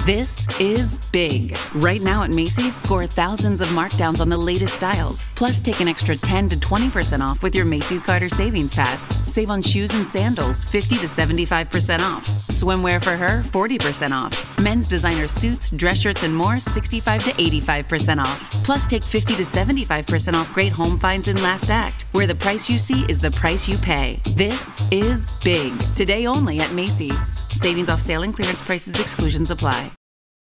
This is big. Right now at Macy's, score thousands of markdowns on the latest styles. Plus, take an extra 10 to 20% off with your Macy's Carter Savings Pass. Save on shoes and sandals, 50 to 75% off. Swimwear for her, 40% off. Men's designer suits, dress shirts, and more, 65 to 85% off. Plus, take 50 to 75% off great home finds in Last Act, where the price you see is the price you pay. This is big. Today only at Macy's. Savings off sale and clearance prices, exclusions apply.